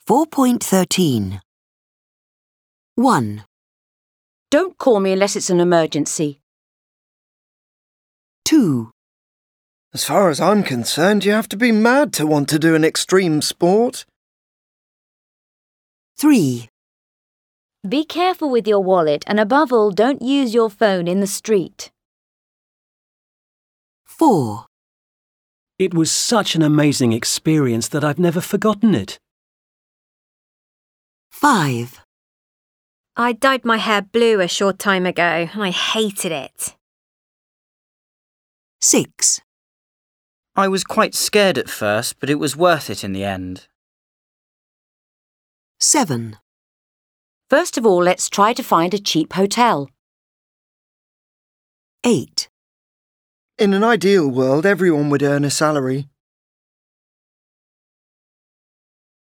4.13. 1, Don't call me unless it's an emergency. 2, As far as I'm concerned, you have to be mad to want to do an extreme sport. 3, Be careful with your wallet and above all, don't use your phone in the street. 4, It was such an amazing experience that I've never forgotten it. 5, I dyed my hair blue a short time ago and I hated it. 6, I was quite scared at first, but it was worth it in the end. 7, First of all, let's try to find a cheap hotel. 8, In an ideal world, everyone would earn a salary.